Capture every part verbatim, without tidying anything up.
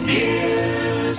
News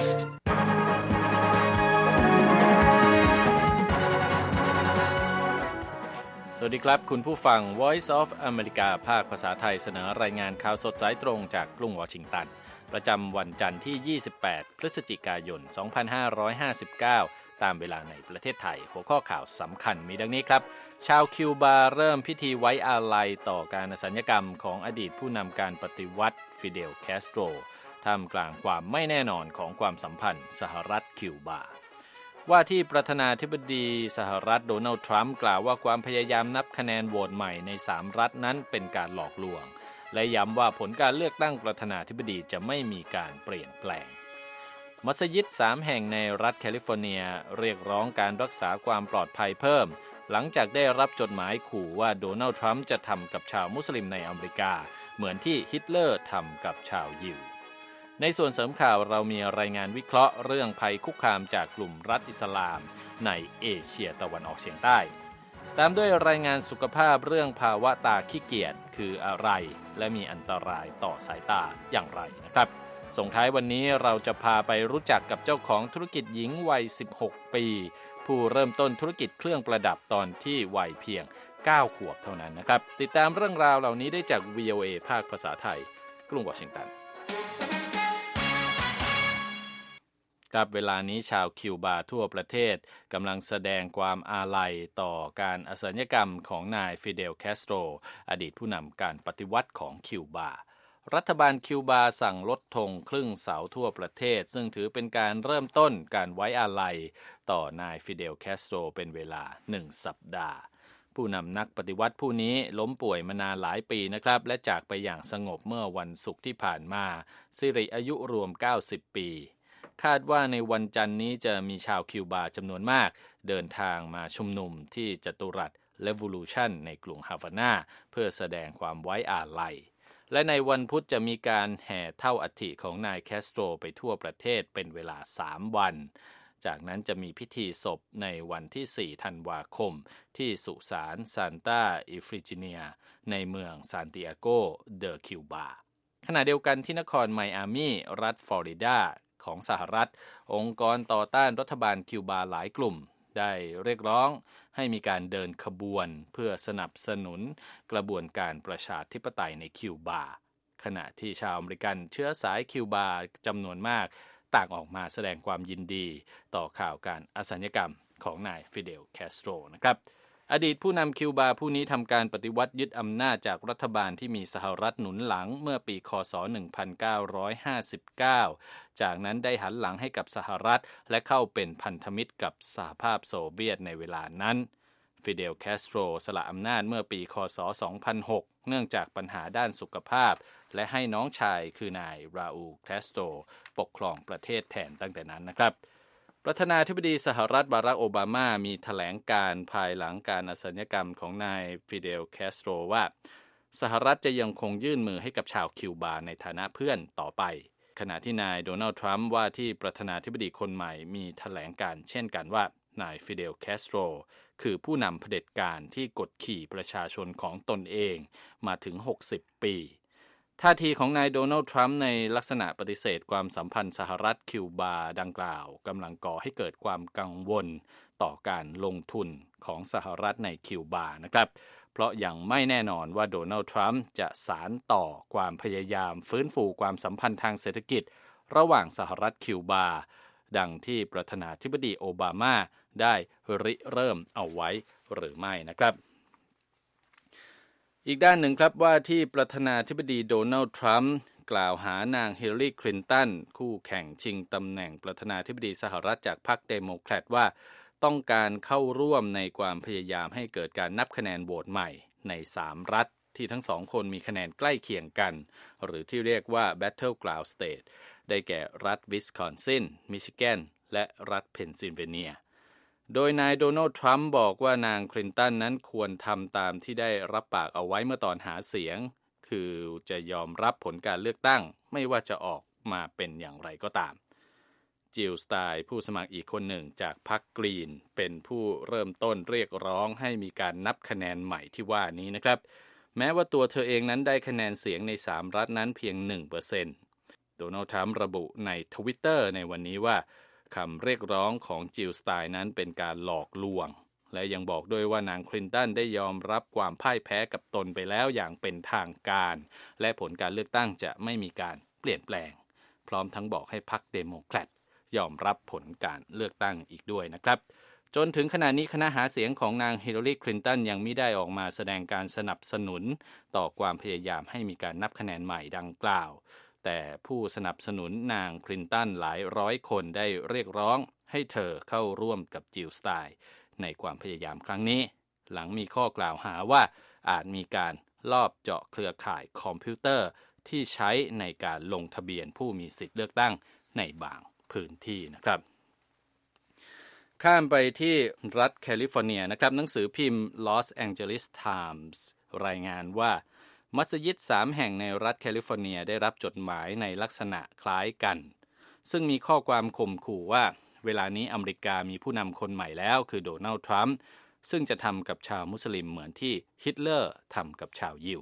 สวัสดีครับคุณผู้ฟัง Voice of America ภาคภาษาไทยเสนอรายงานข่าวสดสายตรงจากกรุงวอชิงตันประจำวันจันทร์ที่ยี่สิบแปดพฤศจิกายนสองพันห้าร้อยห้าสิบเก้าตามเวลาในประเทศไทยหัวข้อข่าวสำคัญมีดังนี้ครับชาวคิวบาเริ่มพิธีไว้อาลัยต่อการอสัญกรรมของอดีตผู้นำการปฏิวัติฟิเดลแคสโตรท่ามกลางความไม่แน่นอนของความสัมพันธ์สหรัฐคิวบาว่าที่ประธานาธิบดีสหรัฐโดนัลด์ทรัมป์กล่าวว่าความพยายามนับคะแนนโหวตใหม่ในสามรัฐนั้นเป็นการหลอกลวงและย้ำว่าผลการเลือกตั้งประธานาธิบดีจะไม่มีการเปลี่ยนแปลงมัสยิดสามแห่งในรัฐแคลิฟอร์เนียเรียกร้องการรักษาความปลอดภัยเพิ่มหลังจากได้รับจดหมายขู่ว่าโดนัลด์ทรัมป์จะทำกับชาวมุสลิมในอเมริกาเหมือนที่ฮิตเลอร์ทำกับชาวยิวในส่วนเสริมข่าวเรามีรายงานวิเคราะห์เรื่องภัยคุกคามจากกลุ่มรัฐอิสลามในเอเชียตะวันออกเฉียงใต้ตามด้วยรายงานสุขภาพเรื่องภาวะตาขี้เกียจคืออะไรและมีอันตรายต่อสายตาอย่างไรนะครับส่งท้ายวันนี้เราจะพาไปรู้จักกับเจ้าของธุรกิจหญิงวัยสิบหกปีผู้เริ่มต้นธุรกิจเครื่องประดับตอนที่วัยเพียงเก้าขวบเท่านั้นนะครับติดตามเรื่องราวเหล่านี้ได้จาก วี โอ เอ ภาคภาษาไทยกรุงวอชิงตันครับเวลานี้ชาวคิวบาทั่วประเทศกำลังแสดงความอาลัยต่อการอสัญกรรมของนายฟิเดลแคสโตรอดีตผู้นำการปฏิวัติของคิวบารัฐบาลคิวบาสั่งลดธงครึ่งเสาทั่วประเทศซึ่งถือเป็นการเริ่มต้นการไว้อาลัยต่อนายฟิเดลแคสโตรเป็นเวลาหนึ่งสัปดาห์ผู้นำนักปฏิวัติผู้นี้ล้มป่วยมานานหลายปีนะครับและจากไปอย่างสงบเมื่อวันศุกร์ที่ผ่านมาสิริอายุรวมเก้าสิบปีคาดว่าในวันจันทร์นี้จะมีชาวคิวบาจำนวนมากเดินทางมาชุมนุมที่จัตุรัสเรโวลูชันในกรุงฮาวานาเพื่อแสดงความไว้อาลัยและในวันพุธจะมีการแห่เท่าอัฐิของนายแคสโตรไปทั่วประเทศเป็นเวลาสามวันจากนั้นจะมีพิธีศพในวันที่สี่ธันวาคมที่สุสานซานตาอิฟริจิเนียในเมืองซานติอาโกเดอคิวบาขณะเดียวกันที่นครไมอามีรัฐฟลอริดาของสหรัฐองค์กรต่อต้านรัฐบาลคิวบาหลายกลุ่มได้เรียกร้องให้มีการเดินขบวนเพื่อสนับสนุนกระบวนการประชาธิปไตยในคิวบาขณะที่ชาวอเมริกันเชื้อสายคิวบาจำนวนมากต่างออกมาแสดงความยินดีต่อข่าวการอสัญกรรมของนายฟิเดลแคสโตรนะครับอดีตผู้นำคิวบาผู้นี้ทำการปฏิวัติยึดอำนาจจากรัฐบาลที่มีสหรัฐหนุนหลังเมื่อปีคศหนึ่งพันเก้าร้อยห้าสิบเก้าจากนั้นได้หันหลังให้กับสหรัฐและเข้าเป็นพันธมิตรกับสหภาพโซเวียตในเวลานั้นฟิเดลแคสโตรสละอำนาจเมื่อปีคศสองพันหกเนื่องจากปัญหาด้านสุขภาพและให้น้องชายคือนายราอูลแคสโตรปกครองประเทศแทนตั้งแต่นั้นนะครับประธานาธิบดีสหรัฐบารักโอบามามีแถลงการภายหลังการอสัญกรรมของนายฟิเดลแคสโตรว่าสหรัฐจะยังคงยื่นมือให้กับชาวคิวบาในฐานะเพื่อนต่อไปขณะที่นายโดนัลด์ทรัมป์ว่าที่ประธานาธิบดีคนใหม่มีแถลงการเช่นกันว่านายฟิเดลแคสโตรคือผู้นำเผด็จการที่กดขี่ประชาชนของตนเองมาถึงหกสิบปีท่าทีของนายโดนัลด์ทรัมป์ในลักษณะปฏิเสธความสัมพันธ์สหรัฐคิวบาดังกล่าวกำลังก่อให้เกิดความกังวลต่อการลงทุนของสหรัฐในคิวบานะครับเพราะยังไม่แน่นอนว่าโดนัลด์ทรัมป์จะสานต่อความพยายามฟื้นฟูความสัมพันธ์ทางเศรษฐกิจระหว่างสหรัฐคิวบาดังที่ประธานาธิบดีโอบามาได้ริเริ่มเอาไว้หรือไม่นะครับอีกด้านหนึ่งครับว่าที่ประธานาธิบดีโดนัลด์ทรัมป์กล่าวหานางฮิลลารีคลินตันคู่แข่งชิงตำแหน่งประธานาธิบดีสหรัฐจากพรรคเดโมแครตว่าต้องการเข้าร่วมในความพยายามให้เกิดการนับคะแนนโหวตใหม่ในสามรัฐที่ทั้งสองคนมีคะแนนใกล้เคียงกันหรือที่เรียกว่า Battleground State ได้แก่รัฐวิสคอนซินมิชิแกนและรัฐเพนซิลเวเนียโดยนายโดนัลด์ทรัมป์บอกว่านางคลินตันนั้นควรทำตามที่ได้รับปากเอาไว้เมื่อตอนหาเสียงคือจะยอมรับผลการเลือกตั้งไม่ว่าจะออกมาเป็นอย่างไรก็ตามจิลสไตน์ผู้สมัครอีกคนหนึ่งจากพรรคกรีนเป็นผู้เริ่มต้นเรียกร้องให้มีการนับคะแนนใหม่ที่ว่านี้นะครับแม้ว่าตัวเธอเองนั้นได้คะแนนเสียงในสามรัฐนั้นเพียง หนึ่งเปอร์เซ็นต์โดนัลด์ทรัมป์ระบุใน Twitter ในวันนี้ว่าคำเรียกร้องของจิลสไตน์นั้นเป็นการหลอกลวงและยังบอกด้วยว่านางคลินตันได้ยอมรับความพ่ายแพ้กับตนไปแล้วอย่างเป็นทางการและผลการเลือกตั้งจะไม่มีการเปลี่ยนแปลงพร้อมทั้งบอกให้พรรคเดโมแครตยอมรับผลการเลือกตั้งอีกด้วยนะครับจนถึงขณะนี้คณะหาเสียงของนางฮิลลารีคลินตันยังไม่ได้ออกมาแสดงการสนับสนุนต่อความพยายามให้มีการนับคะแนนใหม่ดังกล่าวแต่ผู้สนับสนุนนางคลินตันหลายร้อยคนได้เรียกร้องให้เธอเข้าร่วมกับจิลสไตน์ในความพยายามครั้งนี้หลังมีข้อกล่าวหาว่าอาจมีการลอบเจาะเครือข่ายคอมพิวเตอร์ที่ใช้ในการลงทะเบียนผู้มีสิทธิ์เลือกตั้งในบางพื้นที่นะครับข้ามไปที่รัฐแคลิฟอร์เนียนะครับหนังสือพิมพ์ Los Angeles Times รายงานว่ามัสยิดสามแห่งในรัฐแคลิฟอร์เนียได้รับจดหมายในลักษณะคล้ายกันซึ่งมีข้อความข่มขู่ว่าเวลานี้อเมริกามีผู้นำคนใหม่แล้วคือโดนัลด์ทรัมป์ซึ่งจะทำกับชาวมุสลิมเหมือนที่ฮิตเลอร์ทำกับชาวยิว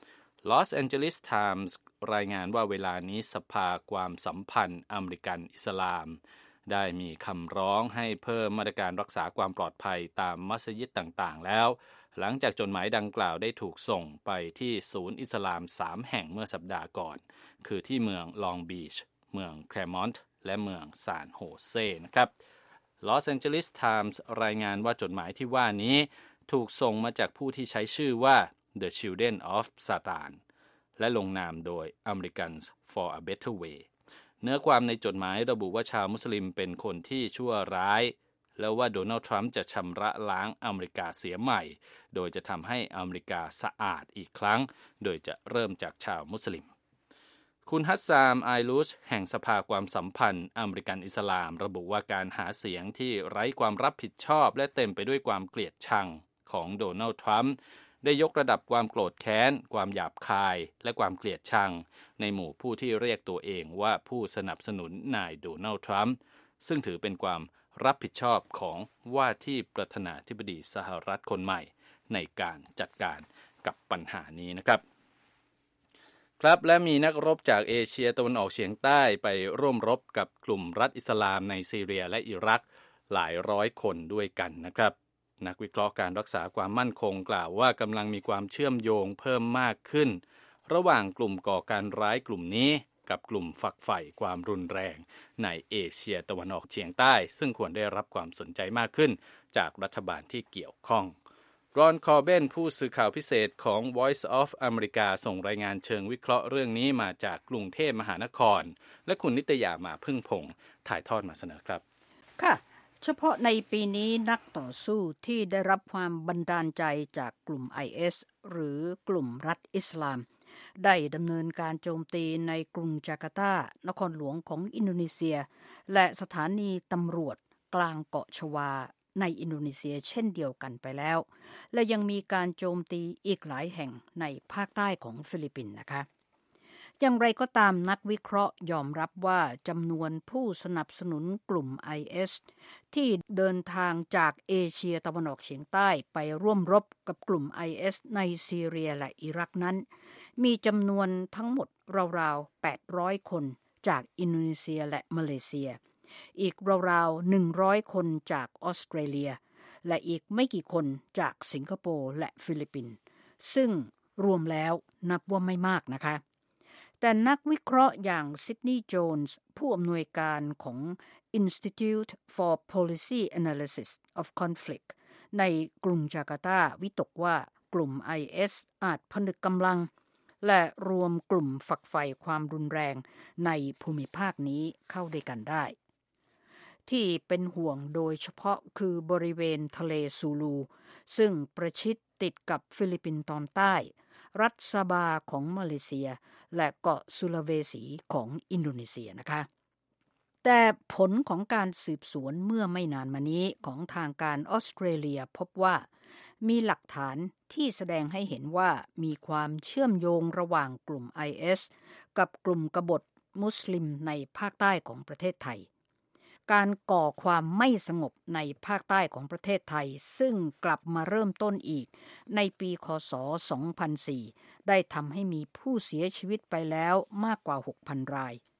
Los Angeles Times รายงานว่าเวลานี้สภาความสัมพันธ์อเมริกันอิสลามได้มีคำร้องให้เพิ่มมาตรการรักษาความปลอดภัยตามมัสยิดต่างๆแล้วหลังจากจดหมายดังกล่าวได้ถูกส่งไปที่ศูนย์อิสลามสามแห่งเมื่อสัปดาห์ก่อนคือที่เมืองลองบีชเมืองแคลมอนต์และเมืองซานโฮเซนะครับ Los Angeles Times รายงานว่าจดหมายที่ว่านี้ถูกส่งมาจากผู้ที่ใช้ชื่อว่า The Children of Satan และลงนามโดย Americans for a Better Way เนื้อความในจดหมายระบุว่าชาวมุสลิมเป็นคนที่ชั่วร้ายแล้วว่าโดนัลด์ทรัมป์จะชำระล้างอเมริกาเสียใหม่โดยจะทำให้อเมริกาสะอาดอีกครั้งโดยจะเริ่มจากชาวมุสลิมคุณฮัสซามไอลูชแห่งสภาความสัมพันธ์อเมริกันอิสลามระบุว่าการหาเสียงที่ไร้ความรับผิดชอบและเต็มไปด้วยความเกลียดชังของโดนัลด์ทรัมป์ได้ยกระดับความโกรธแค้นความหยาบคายและความเกลียดชังในหมู่ผู้ที่เรียกตัวเองว่าผู้สนับสนุนนายโดนัลด์ทรัมป์ซึ่งถือเป็นความรับผิดชอบของว่าที่ประธานาธิบดีสหรัฐคนใหม่ในการจัดการกับปัญหานี้นะครับครับและมีนักรบจากเอเชียตะวันออกเฉียงใต้ไปร่วมรบกับกลุ่มรัฐอิสลามในซีเรียและอิรักหลายร้อยคนด้วยกันนะครับนักวิเคราะห์การรักษาความมั่นคงกล่าวว่ากำลังมีความเชื่อมโยงเพิ่มมากขึ้นระหว่างกลุ่มก่อการร้ายกลุ่มนี้กับกลุ่มฝักใฝ่ความรุนแรงในเอเชียตะวันออกเฉียงใต้ซึ่งควรได้รับความสนใจมากขึ้นจากรัฐบาลที่เกี่ยวข้องรอนคอร์เบนผู้สื่อข่าวพิเศษของ Voice of America ส่งรายงานเชิงวิเคราะห์เรื่องนี้มาจากกรุงเทพมหานครและคุณนิตยามาพึ่งพงษ์ถ่ายทอดมาเสนอครับค่ะเฉพาะในปีนี้นักต่อสู้ที่ได้รับความบันดาลใจจากกลุ่ม ไอ เอส หรือกลุ่มรัฐอิสลามได้ดำเนินการโจมตีในกรุงจาการ์ตานครหลวงของอินโดนีเซียและสถานีตำรวจกลางเกาะชวาในอินโดนีเซียเช่นเดียวกันไปแล้วและยังมีการโจมตีอีกหลายแห่งในภาคใต้ของฟิลิปปินส์นะคะอย่างไรก็ตามนักวิเคราะห์ยอมรับว่าจำนวนผู้สนับสนุนกลุ่ม ไอ เอส ที่เดินทางจากเอเชียตะวันออกเฉียงใต้ไปร่วมรบกับกลุ่ม ไอ เอส ในซีเรียและอิรักนั้นมีจำนวนทั้งหมดราวๆแปดร้อยคนจากอินโดนีเซียและมาเลเซียอีกราวๆหนึ่งร้อยคนจากออสเตรเลียและอีกไม่กี่คนจากสิงคโปร์และฟิลิปปินส์ซึ่งรวมแล้วนับว่าไม่มากนะคะแต่นักวิเคราะห์อย่างซิดนีย์โจนส์ผู้อำนวยการของ Institute for Policy Analysis of Conflict ในกรุงจาการ์ตาวิตกว่ากลุ่ม ไอ เอส อาจผนึกกำลังและรวมกลุ่มฝักใฝ่ความรุนแรงในภูมิภาคนี้เข้าด้วยกันได้ที่เป็นห่วงโดยเฉพาะคือบริเวณทะเลซูลูซึ่งประชิดติดกับฟิลิปปินส์ตอนใต้รัฐซาบาของมาเลเซียและเกาะสุลาเวสีของอินโดนีเซียนะคะแต่ผลของการสืบสวนเมื่อไม่นานมานี้ของทางการออสเตรเลียพบว่ามีหลักฐานที่แสดงให้เห็นว่ามีความเชื่อมโยงระหว่างกลุ่ม ไอ เอส กับกลุ่มกบฏมุสลิมในภาคใต้ของประเทศไทยการก่อความไม่สงบในภาคใต้ของประเทศไทยซึ่งกลับมาเริ่มต้นอีกในปีค.ศ. สองพันสี่ได้ทำให้มีผู้เสียชีวิตไปแล้วมากกว่า หกพัน ราย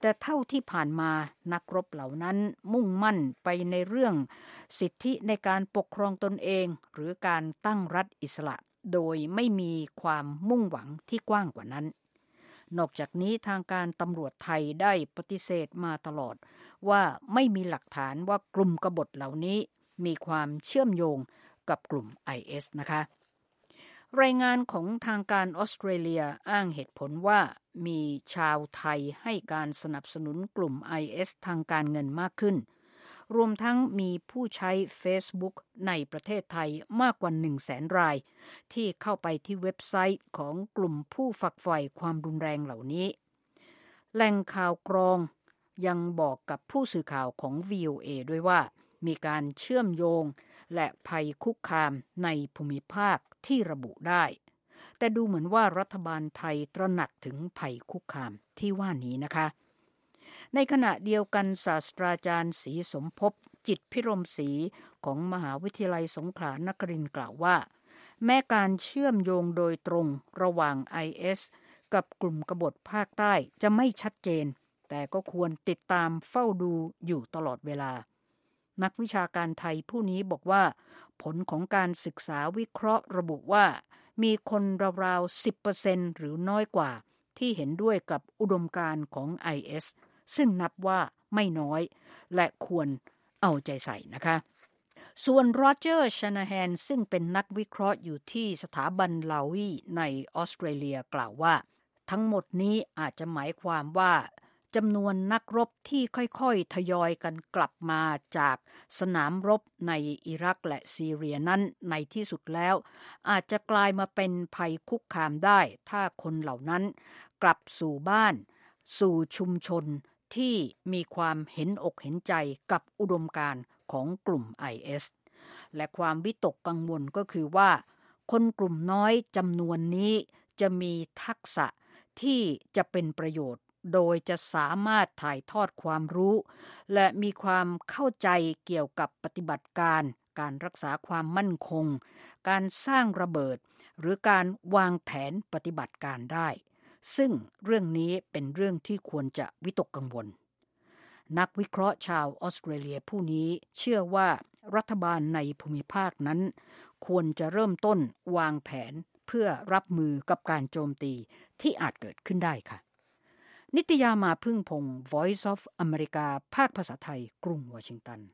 แต่เท่าที่ผ่านมานักรบเหล่านั้นมุ่งมั่นไปในเรื่องสิทธิในการปกครองตนเองหรือการตั้งรัฐอิสระโดยไม่มีความมุ่งหวังที่กว้างกว่านั้นนอกจากนี้ทางการตำรวจไทยได้ปฏิเสธมาตลอดว่าไม่มีหลักฐานว่ากลุ่มกบฏเหล่านี้มีความเชื่อมโยงกับกลุ่ม ไอ เอส นะคะรายงานของทางการออสเตรเลียอ้างเหตุผลว่ามีชาวไทยให้การสนับสนุนกลุ่ม ไอ เอส ทางการเงินมากขึ้นรวมทั้งมีผู้ใช้ Facebook ในประเทศไทยมากกว่า หนึ่งแสน รายที่เข้าไปที่เว็บไซต์ของกลุ่มผู้ฝักใฝ่ความรุนแรงเหล่านี้แหล่งข่าวกรองยังบอกกับผู้สื่อข่าวของ วี โอ เอ ด้วยว่ามีการเชื่อมโยงและภัยคุกคามในภูมิภาคที่ระบุได้แต่ดูเหมือนว่ารัฐบาลไทยตระหนักถึงภัยคุกคามที่ว่านี้นะคะในขณะเดียวกันศาสตราจารย์ศรีสมภพจิตพิรมศรีของมหาวิทยาลัยสงขลานครินทร์กล่าวว่าแม้การเชื่อมโยงโดยตรงระหว่าง ไอ เอส กับกลุ่มกบฏภาคใต้จะไม่ชัดเจนแต่ก็ควรติดตามเฝ้าดูอยู่ตลอดเวลานักวิชาการไทยผู้นี้บอกว่าผลของการศึกษาวิเคราะห์ระบุว่ามีคนราวๆ สิบเปอร์เซ็นต์ หรือน้อยกว่าที่เห็นด้วยกับอุดมการณ์ของ ไอ เอส ซึ่งนับว่าไม่น้อยและควรเอาใจใส่นะคะส่วนโรเจอร์ชานาแฮนซึ่งเป็นนักวิเคราะห์อยู่ที่สถาบันลาวีในออสเตรเลียกล่าวว่าทั้งหมดนี้อาจจะหมายความว่าจำนวนนักรบที่ค่อยๆทยอยกันกลับมาจากสนามรบในอิรักและซีเรียนั้นในที่สุดแล้วอาจจะกลายมาเป็นภัยคุกคามได้ถ้าคนเหล่านั้นกลับสู่บ้านสู่ชุมชนที่มีความเห็นอกเห็นใจกับอุดมการณ์ของกลุ่ม ไอ เอส และความวิตกกังวลก็คือว่าคนกลุ่มน้อยจำนวนนี้จะมีทักษะที่จะเป็นประโยชน์โดยจะสามารถถ่ายทอดความรู้และมีความเข้าใจเกี่ยวกับปฏิบัติการการรักษาความมั่นคงการสร้างระเบิดหรือการวางแผนปฏิบัติการได้ซึ่งเรื่องนี้เป็นเรื่องที่ควรจะวิตกกังวลนักวิเคราะห์ชาวออสเตรเลียผู้นี้เชื่อว่ารัฐบาลในภูมิภาคนั้นควรจะเริ่มต้นวางแผนเพื่อรับมือกับการโจมตีที่อาจเกิดขึ้นได้ค่ะนิตยามาพึ่งพงศ์ Voice of America ภาคภาษาไทยกรุงวอชิงตัน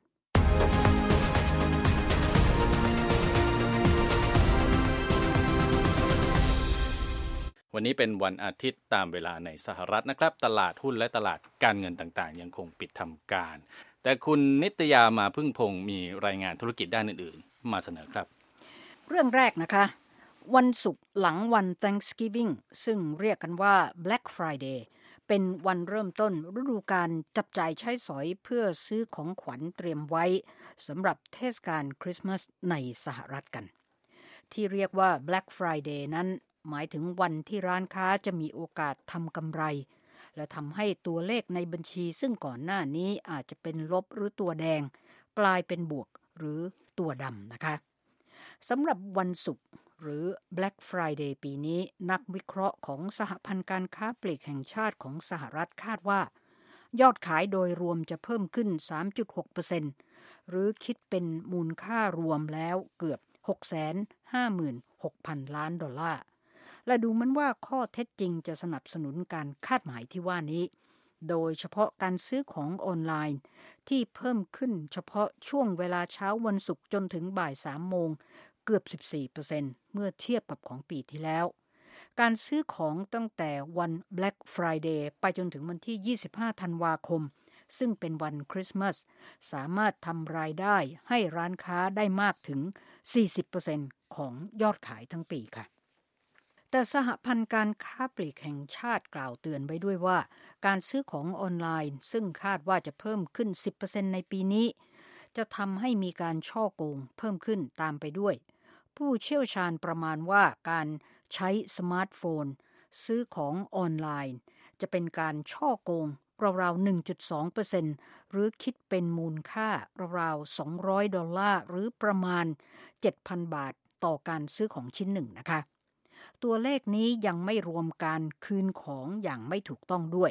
วันนี้เป็นวันอาทิตย์ตามเวลาในสหรัฐนะครับตลาดหุ้นและตลาดการเงินต่างๆยังคงปิดทำการแต่คุณนิตยามาพึ่งพงศ์มีรายงานธุรกิจด้านอื่นๆมาเสนอครับเรื่องแรกนะคะวันศุกร์หลังวัน Thanksgiving ซึ่งเรียกกันว่า Black Friday เป็นวันเริ่มต้นฤดูกาลจับจ่ายใช้สอยเพื่อซื้อของขวัญเตรียมไว้สำหรับเทศกาลคริสต์มาสในสหรัฐกันที่เรียกว่า Black Friday นั้นหมายถึงวันที่ร้านค้าจะมีโอกาสทำกำไรและทำให้ตัวเลขในบัญชีซึ่งก่อนหน้านี้อาจจะเป็นลบหรือตัวแดงกลายเป็นบวกหรือตัวดำนะคะสำหรับวันศุกร์หรือ Black Friday ปีนี้นักวิเคราะห์ของสหพันธ์การค้าปลีกแห่งชาติของสหรัฐคาดว่ายอดขายโดยรวมจะเพิ่มขึ้น สามจุดหกเปอร์เซ็นต์ หรือคิดเป็นมูลค่ารวมแล้วเกือบ หกแสนห้าหมื่นหกพัน ล้านดอลลาร์และดูเหมือนว่าข้อเท็จจริงจะสนับสนุนการคาดหมายที่ว่านี้โดยเฉพาะการซื้อของออนไลน์ที่เพิ่มขึ้นเฉพาะช่วงเวลาเช้าวันศุกร์จนถึงบ่ายสามโมงเกือบ สิบสี่เปอร์เซ็นต์ เมื่อเทียบกับของปีที่แล้วการซื้อของตั้งแต่วัน Black Friday ไปจนถึงวันที่ยี่สิบห้าธันวาคมซึ่งเป็นวันคริสต์มาสสามารถทำรายได้ให้ร้านค้าได้มากถึง สี่สิบเปอร์เซ็นต์ ของยอดขายทั้งปีค่ะแต่สหพันธ์การค้าปลีกแห่งชาติกล่าวเตือนไว้ด้วยว่าการซื้อของออนไลน์ซึ่งคาดว่าจะเพิ่มขึ้น สิบเปอร์เซ็นต์ ในปีนี้จะทำให้มีการฉ้อโกงเพิ่มขึ้นตามไปด้วยผู้เชี่ยวชาญประมาณว่าการใช้สมาร์ทโฟนซื้อของออนไลน์จะเป็นการฉ้อโกงราวๆ หนึ่งจุดสองเปอร์เซ็นต์ หรือคิดเป็นมูลค่าราวๆ สองร้อยดอลลาร์หรือประมาณ เจ็ดพัน บาทต่อการซื้อของชิ้นหนึ่งนะคะตัวเลขนี้ยังไม่รวมการคืนของอย่างไม่ถูกต้องด้วย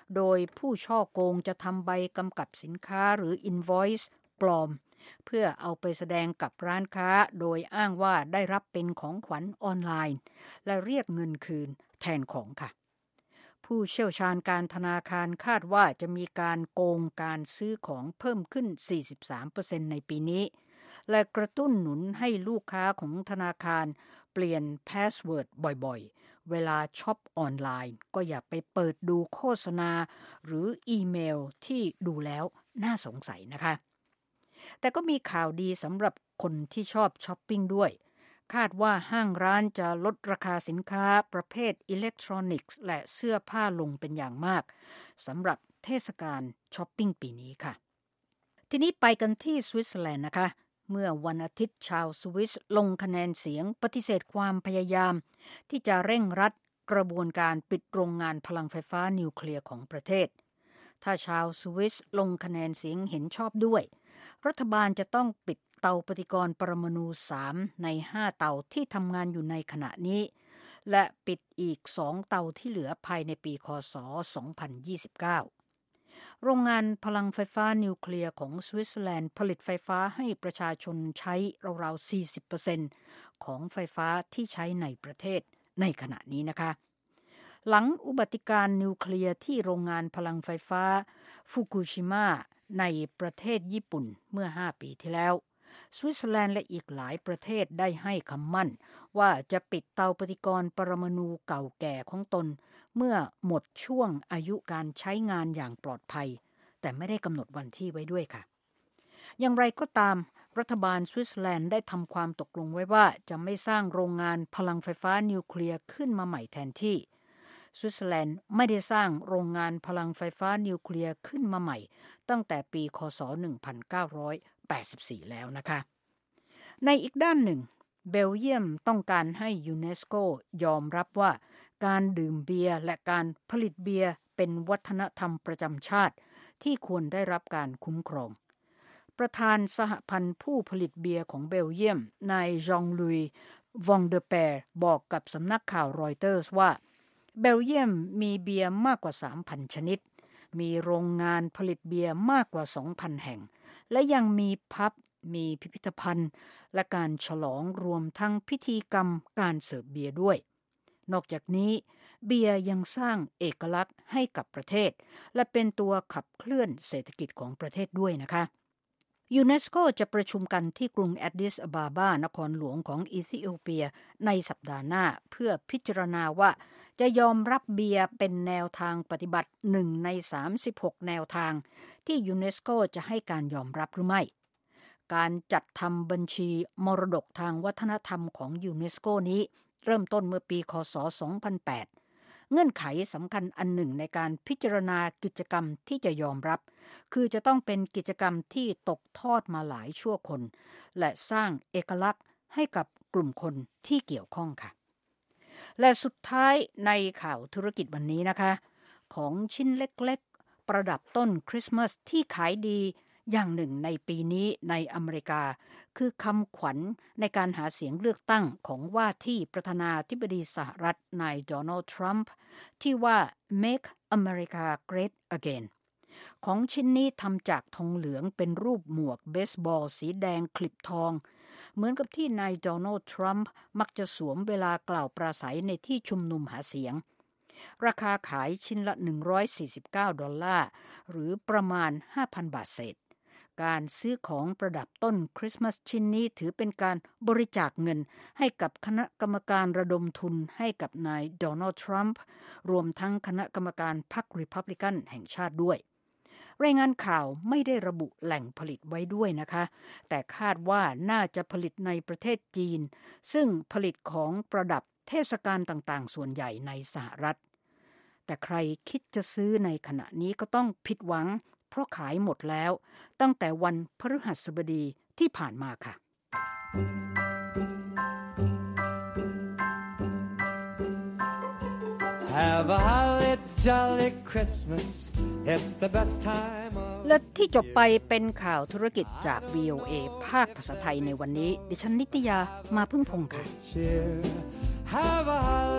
โดยผู้ช่อโกงจะทำใบกำกับสินค้าหรือ invoice ปลอมเพื่อเอาไปแสดงกับร้านค้าโดยอ้างว่าได้รับเป็นของขวัญออนไลน์และเรียกเงินคืนแทนของค่ะผู้เชี่ยวชาญการธนาคารคาดว่าจะมีการโกงการซื้อของเพิ่มขึ้น สี่สิบสามเปอร์เซ็นต์ ในปีนี้และกระตุ้นหนุนให้ลูกค้าของธนาคารเปลี่ยนพาสเวิร์ดบ่อยๆเวลาช็อปออนไลน์ก็อย่าไปเปิดดูโฆษณาหรืออีเมลที่ดูแล้วน่าสงสัยนะคะแต่ก็มีข่าวดีสำหรับคนที่ชอบช้อปปิ้งด้วยคาดว่าห้างร้านจะลดราคาสินค้าประเภทอิเล็กทรอนิกส์และเสื้อผ้าลงเป็นอย่างมากสำหรับเทศกาลช้อปปิ้งปีนี้ค่ะทีนี้ไปกันที่สวิตเซอร์แลนด์นะคะเมื่อวันอาทิตย์ชาวสวิสลงคะแนนเสียงปฏิเสธความพยายามที่จะเร่งรัดกระบวนการปิดโรงงานพลังไฟฟ้านิวเคลียร์ของประเทศถ้าชาวสวิสลงคะแนนเสียงเห็นชอบด้วยรัฐบาลจะต้องปิดเตาปฏิกรณ์ปรมาณูสามในห้าเตาที่ทำงานอยู่ในขณะนี้และปิดอีกสองเตาที่เหลือภายในปีค.ศ. สองพันยี่สิบเก้าโรงงานพลังไฟฟ้านิวเคลียร์ของสวิตเซอร์แลนด์ผลิตไฟฟ้าให้ประชาชนใช้ราวๆ สี่สิบเปอร์เซ็นต์ ของไฟฟ้าที่ใช้ในประเทศในขณะนี้นะคะหลังอุบัติการนิวเคลียร์ที่โรงงานพลังไฟฟ้าฟุกุชิมะในประเทศญี่ปุ่นเมื่อห้าปีที่แล้วสวิตเซอร์แลนด์และอีกหลายประเทศได้ให้คำมั่นว่าจะปิดเตาปฏิกรณ์ปรมาณูเก่าแก่ของตนเมื่อหมดช่วงอายุการใช้งานอย่างปลอดภัยแต่ไม่ได้กำหนดวันที่ไว้ด้วยค่ะอย่างไรก็ตามรัฐบาลสวิตเซอร์แลนด์ได้ทำความตกลงไว้ว่าจะไม่สร้างโรงงานพลังไฟฟ้านิวเคลียร์ขึ้นมาใหม่แทนที่สวิตเซอร์แลนด์ไม่ได้สร้างโรงงานพลังไฟฟ้านิวเคลียร์ขึ้นมาใหม่ตั้งแต่ปีค.ศ. หนึ่งพันเก้าร้อยแปดสิบสี่แล้วนะคะในอีกด้านหนึ่งเบลเยียมต้องการให้ยูเนสโกยอมรับว่าการดื่มเบียร์และการผลิตเบียร์เป็นวัฒนธรรมประจำชาติที่ควรได้รับการคุ้มครองประธานสหพันธ์ผู้ผลิตเบียร์ของเบลเยียมนายจองลุยวองเดอแปร์บอกกับสำนักข่าวรอยเตอร์สว่าเบลเยียมมีเบียร์มากกว่า สามพัน ชนิดมีโรงงานผลิตเบียร์มากกว่า สองพัน แห่งและยังมีพับมีพิพิธภัณฑ์และการฉลองรวมทั้งพิธีกรรมการเสิร์ฟเบียร์ด้วยนอกจากนี้เบียร์ยังสร้างเอกลักษณ์ให้กับประเทศและเป็นตัวขับเคลื่อนเศรษฐกิจของประเทศด้วยนะคะยูเนสโกจะประชุมกันที่กรุงแอดดิสอะบาบานครหลวงของอีธิโอเปียในสัปดาห์หน้าเพื่อพิจารณาว่าจะยอมรับเบียร์เป็นแนวทางปฏิบัติหนึ่งในสามสิบหกแนวทางที่ยูเนสโกจะให้การยอมรับหรือไม่การจัดทำบัญชีมรดกทางวัฒนธรรมของยูเนสโกนี้เริ่มต้นเมื่อปีค.ศ. สองพันแปดเงื่อนไขสำคัญอันหนึ่งในการพิจารณากิจกรรมที่จะยอมรับคือจะต้องเป็นกิจกรรมที่ตกทอดมาหลายชั่วคนและสร้างเอกลักษณ์ให้กับกลุ่มคนที่เกี่ยวข้องค่ะและสุดท้ายในข่าวธุรกิจวันนี้นะคะของชิ้นเล็กๆประดับต้นคริสต์มาสที่ขายดีอย่างหนึ่งในปีนี้ในอเมริกาคือคำขวัญในการหาเสียงเลือกตั้งของว่าที่ประธานาธิบดีสหรัฐนายโดนัลด์ทรัมป์ที่ว่า Make America Great Again ของชิ้นนี้ทำจากทองเหลืองเป็นรูปหมวกเบสบอลสีแดงคลิปทองเหมือนกับที่นายโดนัลด์ทรัมป์มักจะสวมเวลากล่าวปราศัยในที่ชุมนุมหาเสียงราคาขายชิ้นละหนึ่งร้อยสี่สิบเก้าดอลลาร์หรือประมาณ ห้าพัน บาทเศษการซื้อของประดับต้นคริสต์มาสชิ้นนี้ถือเป็นการบริจาคเงินให้กับคณะกรรมการระดมทุนให้กับนายโดนัลด์ทรัมป์รวมทั้งคณะกรรมการพรรครีพับลิกันแห่งชาติด้วยรายงานข่าวไม่ได้ระบุแหล่งผลิตไว้ด้วยนะคะแต่คาดว่าน่าจะผลิตในประเทศจีนซึ่งผลิตของประดับเทศกาลต่างๆส่วนใหญ่ในสหรัฐแต่ใครคิดจะซื้อในขณะนี้ก็ต้องผิดหวังเพราะขายหมดแล้วตั้งแต่วันพฤหัสบดีที่ผ่านมาค่ะ Have a holly jolly Christmas It's the best time of และที่จบไปเป็นข่าวธุรกิจจาก วี โอ เอ ภาคภาษาไทยในวันนี้ดิฉันนิตยามาพึ่งพงษ์ค่ะ Have a holly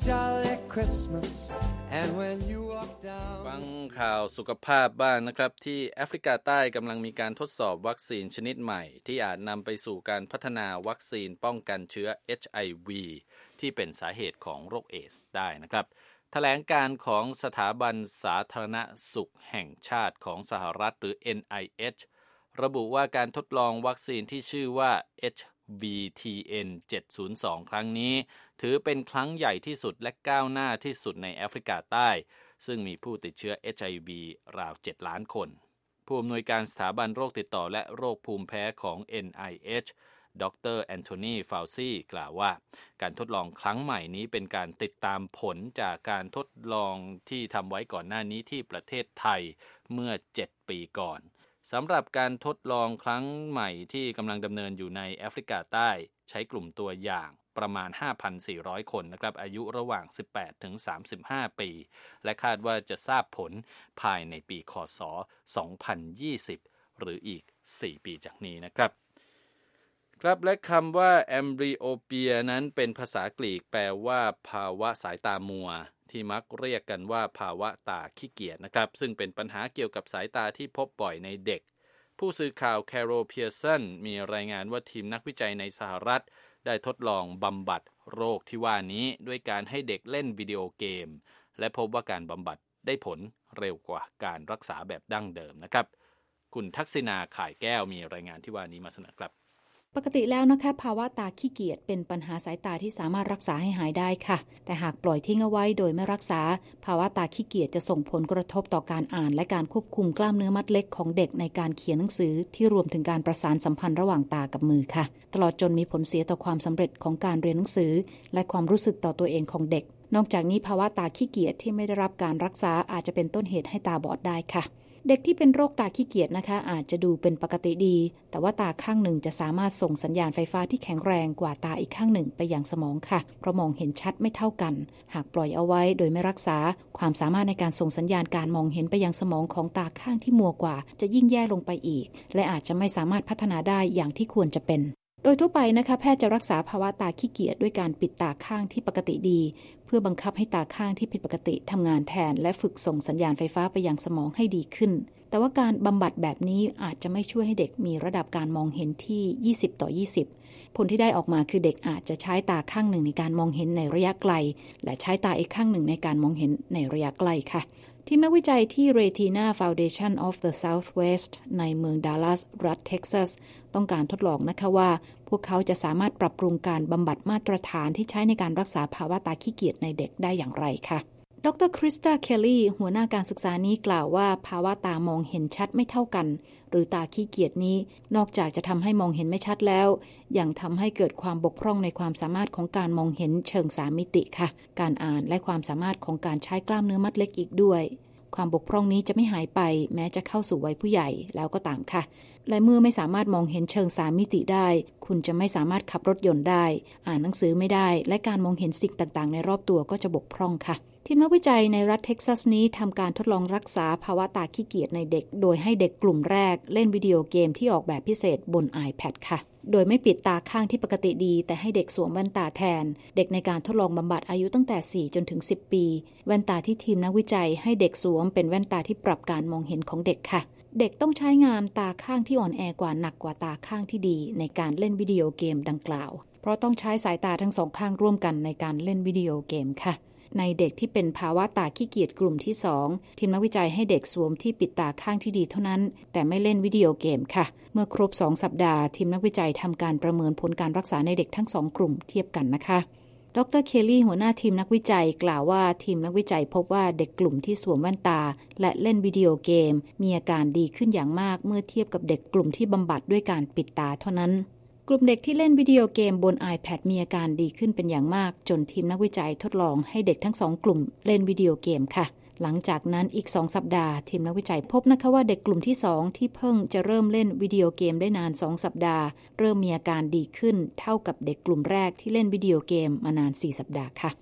jolly Christmas and when you walk down ฟังข่าวสุขภาพบ้างนะครับที่แอฟริกาใต้กำลังมีการทดสอบวัคซีนชนิดใหม่ที่อาจนำไปสู่การพัฒนาวัคซีนป้องกันเชื้อ เอช ไอ วี ที่เป็นสาเหตุของโรคเอดส์ได้นะครับแถลงการของสถาบันสาธารณสุขแห่งชาติของสหรัฐหรือ เอ็น ไอ เอช ระบุว่าการทดลองวัคซีนที่ชื่อว่า เอช วี ที เอ็น เจ็ดศูนย์สอง ครั้งนี้ถือเป็นครั้งใหญ่ที่สุดและก้าวหน้าที่สุดในแอฟริกาใต้ซึ่งมีผู้ติดเชื้อ เอช ไอ วี ราว เจ็ด ล้านคนผู้อำนวยการสถาบันโรคติดต่อและโรคภูมิแพ้ของ เอ็น ไอ เอช ดร. แอนโทนี ฟาวซีกล่าวว่าการทดลองครั้งใหม่นี้เป็นการติดตามผลจากการทดลองที่ทำไว้ก่อนหน้านี้ที่ประเทศไทยเมื่อเจ็ดปีก่อนสำหรับการทดลองครั้งใหม่ที่กำลังดำเนินอยู่ในแอฟริกาใต้ใช้กลุ่มตัวอย่างประมาณ ห้าพันสี่ร้อย คนนะครับอายุระหว่าง สิบแปดถึงสามสิบห้า ปีและคาดว่าจะทราบผลภายในปีค.ศ. สองพันยี่สิบหรืออีกสี่ปีจากนี้นะครับครับและคำว่า amblyopia นั้นเป็นภาษากรีกแปลว่าภาวะสายตามัวที่มักเรียกกันว่าภาวะตาขี้เกียจนะครับซึ่งเป็นปัญหาเกี่ยวกับสายตาที่พบบ่อยในเด็กผู้สื่อข่าวแคโรล เพียร์สันมีรายงานว่าทีมนักวิจัยในสหรัฐได้ทดลองบำบัดโรคที่ว่านี้ด้วยการให้เด็กเล่นวิดีโอเกมและพบว่าการบำบัดได้ผลเร็วกว่าการรักษาแบบดั้งเดิมนะครับคุณทักษิณาข่ายแก้วมีรายงานที่ว่านี้มาเสนอครับปกติแล้วนะคะภาวะตาขี้เกียจเป็นปัญหาสายตาที่สามารถรักษาให้หายได้ค่ะแต่หากปล่อยทิ้งเอาไว้โดยไม่รักษาภาวะตาขี้เกียจจะส่งผลกระทบต่อการอ่านและการควบคุมกล้ามเนื้อมัดเล็กของเด็กในการเขียนหนังสือที่รวมถึงการประสานสัมพันธ์ระหว่างตากับมือค่ะตลอดจนมีผลเสียต่อความสำเร็จของการเรียนหนังสือและความรู้สึกต่อตัวเองของเด็กนอกจากนี้ภาวะตาขี้เกียจที่ไม่ได้รับการรักษาอาจจะเป็นต้นเหตุให้ตาบอดได้ค่ะเด็กที่เป็นโรคตาขี้เกียจนะคะอาจจะดูเป็นปกติดีแต่ว่าตาข้างหนึ่งจะสามารถส่งสัญญาณไฟฟ้าที่แข็งแรงกว่าตาอีกข้างหนึ่งไปยังสมองค่ะเพราะมองเห็นชัดไม่เท่ากันหากปล่อยเอาไว้โดยไม่รักษาความสามารถในการส่งสัญญาณการมองเห็นไปยังสมองของตาข้างที่มัวกว่าจะยิ่งแย่ลงไปอีกและอาจจะไม่สามารถพัฒนาได้อย่างที่ควรจะเป็นโดยทั่วไปนะคะแพทย์จะรักษาภาวะตาขี้เกียจด้วยการปิดตาข้างที่ปกติดีเพื่อบังคับให้ตาข้างที่ผิดปกติทำงานแทนและฝึกส่งสัญญาณไฟฟ้าไปยังสมองให้ดีขึ้นแต่ว่าการบำบัดแบบนี้อาจจะไม่ช่วยให้เด็กมีระดับการมองเห็นที่ยี่สิบต่อยี่สิบผลที่ได้ออกมาคือเด็กอาจจะใช้ตาข้างหนึ่งในการมองเห็นในระยะไกลและใช้ตาอีกข้างหนึ่งในการมองเห็นในระยะใกล้ค่ะทีมนักวิจัยที่ Retina Foundation of the Southwest ในเมืองดัลลัสรัฐเท็กซัสต้องการทดลองนะคะว่าพวกเขาจะสามารถปรับปรุงการบำบัดมาตรฐานที่ใช้ในการรักษาภาวะตาขี้เกียจในเด็กได้อย่างไรค่ะดร. คริสตา เคลลี่หัวหน้าการศึกษานี้กล่าวว่าภาวะตามองเห็นชัดไม่เท่ากันหรือตาขี้เกียจนี้นอกจากจะทำให้มองเห็นไม่ชัดแล้วยังทำให้เกิดความบกพร่องในความสามารถของการมองเห็นเชิงสามมิติค่ะการอ่านและความสามารถของการใช้กล้ามเนื้อมัดเล็กอีกด้วยความบกพร่องนี้จะไม่หายไปแม้จะเข้าสู่วัยผู้ใหญ่แล้วก็ตามค่ะและเมื่อไม่สามารถมองเห็นเชิงสามมิติได้คุณจะไม่สามารถขับรถยนต์ได้อ่านหนังสือไม่ได้และการมองเห็นสิ่งต่างๆในรอบตัวก็จะบกพร่องค่ะทีมนักวิจัยในรัฐเท็กซัสนี้ทำการทดลองรักษาภาวะตาขี้เกียจในเด็กโดยให้เด็กกลุ่มแรกเล่นวิดีโอเกมที่ออกแบบพิเศษบน iPad ค่ะโดยไม่ปิดตาข้างที่ปกติดีแต่ให้เด็กสวมแว่นตาแทนเด็กในการทดลองบำบัดอายุตั้งแต่สี่จนถึงสิบปีแว่นตาที่ทีมนักวิจัยให้เด็กสวมเป็นแว่นตาที่ปรับการมองเห็นของเด็กค่ะเด็กต้องใช้งานตาข้างที่อ่อนแอกว่าหนักกว่าตาข้างที่ดีในการเล่นวิดีโอเกมดังกล่าวเพราะต้องใช้สายตาทั้งสองข้างร่วมกันในการเล่นวิดีโอเกมค่ะในเด็กที่เป็นภาวะตาขี้เกียจกลุ่มที่สองทีมนักวิจัยให้เด็กสวมที่ปิดตาข้างที่ดีเท่านั้นแต่ไม่เล่นวิดีโอเกมค่ะเมื่อครบสองสัปดาห์ทีมนักวิจัยทำการประเมินผลการรักษาในเด็กทั้งสองกลุ่มเทียบกันนะคะดร. เคลลี่หัวหน้าทีมนักวิจัยกล่าวว่าทีมนักวิจัยพบว่าเด็กกลุ่มที่สวมแว่นตาและเล่นวิดีโอเกมมีอาการดีขึ้นอย่างมากเมื่อเทียบกับเด็กกลุ่มที่บำบัดด้วยการปิดตาเท่านั้นกลุ่มเด็กที่เล่นวิดีโอเกมบน iPad มีอาการดีขึ้นเป็นอย่างมากจนทีมนักวิจัยทดลองให้เด็กทั้งสองกลุ่มเล่นวิดีโอเกมค่ะหลังจากนั้นอีกสองสัปดาห์ทีมนักวิจัยพบนะคะว่าเด็กกลุ่มที่สองที่เพิ่งจะเริ่มเล่นวิดีโอเกมได้นานสองสัปดาห์เริ่มมีอาการดีขึ้นเท่ากับเด็กกลุ่มแรกที่เล่นวิดีโอเกมมานานสี่สัปดาห์ค่ะ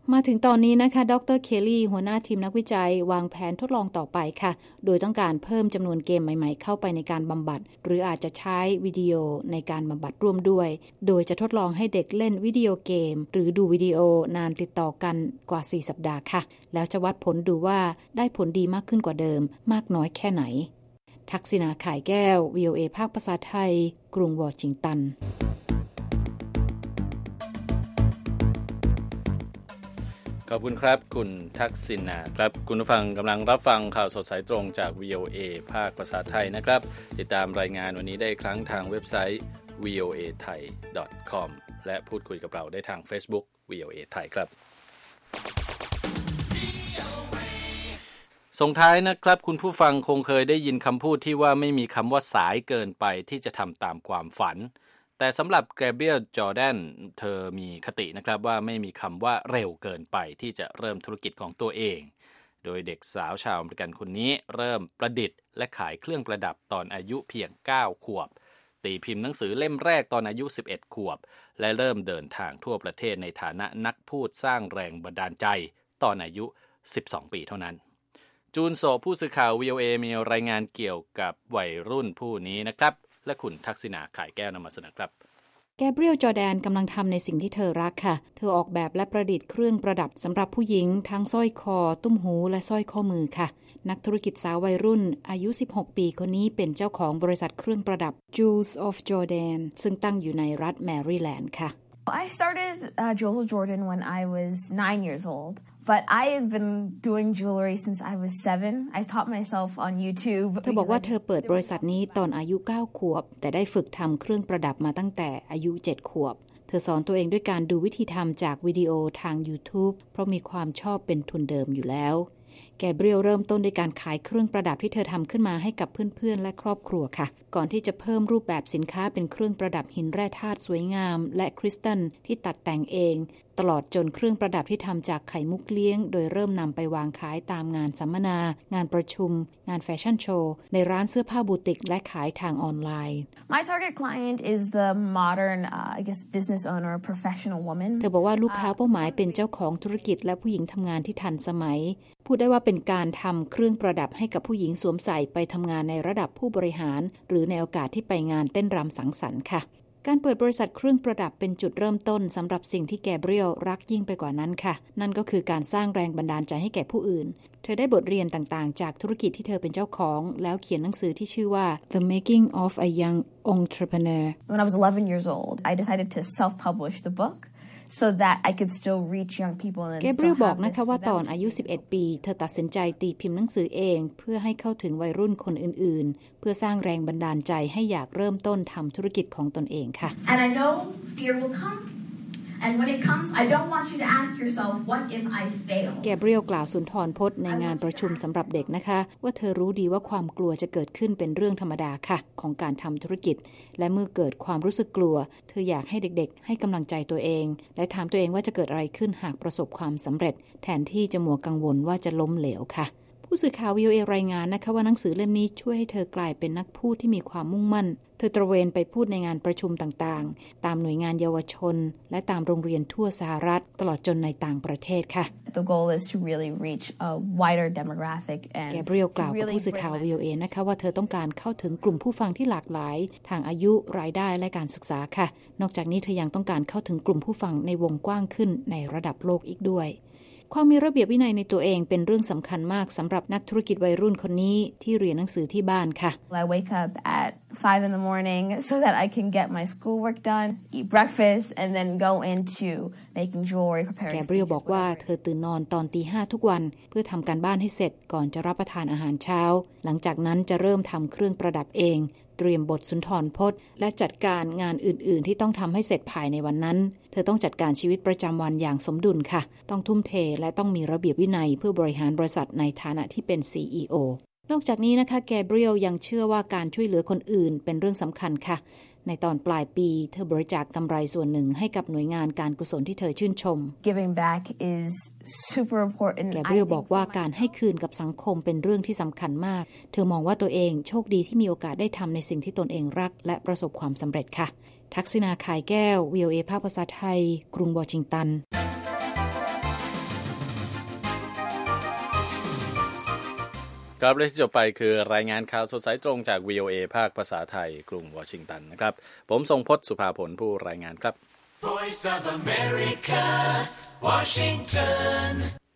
มาถึงตอนนี้นะคะดรเคลลี่หัวหน้าทีมนักวิจัยวางแผนทดลองต่อไปค่ะโดยต้องการเพิ่มจำนวนเกมใหม่ๆเข้าไปในการบำบัดหรืออาจจะใช้วิดีโอในการบำบัดร่วมด้วยโดยจะทดลองให้เด็กเล่นวิดีโอเกมหรือดูวิดีโอนานติดต่อกันกว่าสี่สัปดาห์ค่ะแล้วจะวัดผลดูว่าได้ผลดีมากขึ้นกว่าเดิมมากน้อยแค่ไหนทักษิณาข่ายแก้ว วี โอ เอ ภาคภาษาไทยกรุงวอชิงตันขอบคุณครับคุณทักษิณาครับคุณผู้ฟังกำลังรับฟังข่าวสดสายตรงจาก วี โอ เอ ภาคภาษาไทยนะครับติดตามรายงานวันนี้ได้ครั้งทางเว็บไซต์ วี โอ เอ ไทย ดอท คอม และพูดคุยกับเราได้ทาง Facebook วี โอ เอ ไทยครับส่งท้ายนะครับคุณผู้ฟังคงเคยได้ยินคำพูดที่ว่าไม่มีคำว่าสายเกินไปที่จะทำตามความฝันแต่สำหรับแกเบรียล จอร์แดนเธอมีคตินะครับว่าไม่มีคำว่าเร็วเกินไปที่จะเริ่มธุรกิจของตัวเองโดยเด็กสาวชาวอเมริกันคนนี้เริ่มประดิษฐ์และขายเครื่องประดับตอนอายุเพียงเก้าขวบตีพิมพ์หนังสือเล่มแรกตอนอายุสิบเอ็ดขวบและเริ่มเดินทางทั่วประเทศในฐานะนักพูดสร้างแรงบันดาลใจตอนอายุสิบสองปีเท่านั้นจูนโซผู้สื่อข่าว วี โอ เอ มีรายงานเกี่ยวกับวัยรุ่นผู้นี้นะครับและคุณทักษิณาข่ายแก้วนำมาเสนอครับแกเบรียล จอร์แดนกำลังทำในสิ่งที่เธอรักค่ะเธอออกแบบและประดิษฐ์เครื่องประดับสำหรับผู้หญิงทั้งสร้อยคอตุ้มหูและสร้อยข้อมือค่ะนักธุรกิจสาววัยรุ่นอายุสิบหกปีคนนี้เป็นเจ้าของบริษัทเครื่องประดับ Jewels of Jordan ซึ่งตั้งอยู่ในรัฐแมริแลนด์ค่ะ I started uh, Jewels of Jordan when I was nine years old.But I have been doing jewelry since I was seven. I taught myself on YouTube. เธอบอกว่าเธอเปิดบริษัทนี้ตอนอายุเก้าขวบแต่ได้ฝึกทำเครื่องประดับมาตั้งแต่อายุเจ็ดขวบเธอสอนตัวเองด้วยการดูวิธีทำจากวิดีโอทาง YouTube เพราะมีความชอบเป็นทุนเดิมอยู่แล้วแกเบรียลเริ่มต้นด้วยการขายเครื่องประดับที่เธอทำขึ้นมาให้กับเพื่อนๆและครอบครัวค่ะก่อนที่จะเพิ่มรูปแบบสินค้าเป็นเครื่องประดับหินแร่ธาตุสวยงามและคริสตัลที่ตัดแต่งเองตลอดจนเครื่องประดับที่ทำจากไข่มุกเลี้ยงโดยเริ่มนำไปวางขายตามงานสัมมนางานประชุมงานแฟชั่นโชว์ในร้านเสื้อผ้าบูติกและขายทางออนไลน์ My target client is the modern uh, I guess business owner professional woman เธอบอกว่าลูกค้าเป้าหมายเป็นเจ้าของธุรกิจและผู้หญิงทำงานที่ทันสมัยพูดได้ว่าเป็นการทำเครื่องประดับให้กับผู้หญิงสวมใส่ไปทำงานในระดับผู้บริหารหรือในโอกาสที่ไปงานเต้นรำสังสรรค์ค่ะการเปิดบริษัทเครื่องประดับเป็นจุดเริ่มต้นสำหรับสิ่งที่แกเบรียลรักยิ่งไปกว่านั้นค่ะนั่นก็คือการสร้างแรงบันดาลใจให้แก่ผู้อื่นเธอได้บทเรียนต่างๆจากธุรกิจที่เธอเป็นเจ้าของแล้วเขียนหนังสือที่ชื่อว่า The Making of a Young Entrepreneur When I was eleven years old I decided to self-publish the book.so that I could still reach young people and แกเบรียลบอกนะคะว่าตอนอายุสิบเอ็ดปีเธอตัดสินใจตีพิมพ์หนังสือเองเพื่อให้เข้าถึงวัยรุ่นคนอื่นๆเพื่อสร้างแรงบันดาลใจให้อยากเริ่มต้นทำธุรกิจของตนเองค่ะ And I know fear will come and when it comes I don't want you to ask yourself what if I fail แกเบรียลกล่าวสุนทรพจน์ในงานประชุมสำหรับเด็กนะคะว่าเธอรู้ดีว่าความกลัวจะเกิดขึ้นเป็นเรื่องธรรมดาค่ะของการทำธุรกิจและเมื่อเกิดความรู้สึกกลัวเธออยากให้เด็กๆให้กำลังใจตัวเองและถามตัวเองว่าจะเกิดอะไรขึ้นหากประสบความสำเร็จแทนที่จะมัวกังวลว่าจะล้มเหลวค่ะผู้สื่อข่าว วี โอ เอ รายงานนะคะว่าหนังสือเล่มนี้ช่วยให้เธอกลายเป็นนักพูดที่มีความมุ่งมั่นเธอตระเวนไปพูดในงานประชุมต่างๆตามหน่วยงานเยาวชนและตามโรงเรียนทั่วสหรัฐตลอดจนในต่างประเทศค่ะ The goal is to really reach a wider demographic and แกเบรียลกล่าวกับผู้สื่อข่าว วี โอ เอ นะคะว่าเธอต้องการเข้าถึงกลุ่มผู้ฟังที่หลากหลายทางอายุรายได้และการศึกษาค่ะนอกจากนี้เธอยังต้องการเข้าถึงกลุ่มผู้ฟังในวงกว้างขึ้นในระดับโลกอีกด้วยความมีระเบียบวินัยในตัวเองเป็นเรื่องสำคัญมากสำหรับนักธุรกิจวัยรุ่นคนนี้ที่เรียนหนังสือที่บ้านค่ะ I wake up at five in the morning so that I can get my schoolwork done, eat breakfast, and then go into making jewelry, preparing. แกเบรียลบอกว่าเธอตื่นนอนตอนตีห้าทุกวันเพื่อทำการบ้านให้เสร็จก่อนจะรับประทานอาหารเช้าหลังจากนั้นจะเริ่มทำเครื่องประดับเองเตรียมบทสุนทรพจน์และจัดการงานอื่นๆที่ต้องทำให้เสร็จภายในวันนั้นเธอต้องจัดการชีวิตประจำวันอย่างสมดุลค่ะต้องทุ่มเทและต้องมีระเบียบวินัยเพื่อบริหารบริษัทในฐานะที่เป็น ซี อี โอ นอกจากนี้นะคะแกเบรียลยังเชื่อว่าการช่วยเหลือคนอื่นเป็นเรื่องสำคัญค่ะในตอนปลายปีเธอบริจาคกำไรส่วนหนึ่งให้กับหน่วยงานการกุศลที่เธอชื่นชม Giving back is super important แกเบรียลบอกว่าการให้คืนกับสังคมเป็นเรื่องที่สำคัญมากเธอมองว่าตัวเองโชคดีที่มีโอกาสได้ทำในสิ่งที่ตนเองรักและประสบความสำเร็จค่ะทักษิณาข่ายแก้ว วี โอ เอ ภาคภาษาไทยกรุงวอชิงตันครับและที่จบไปคือรายงานข่าวสดสายตรงจาก วี โอ เอ ภาคภาษาไทยกรุงวอชิงตันนะครับผมทรงพจน์สุภาผลผู้รายงานครับ Voice of America, Washington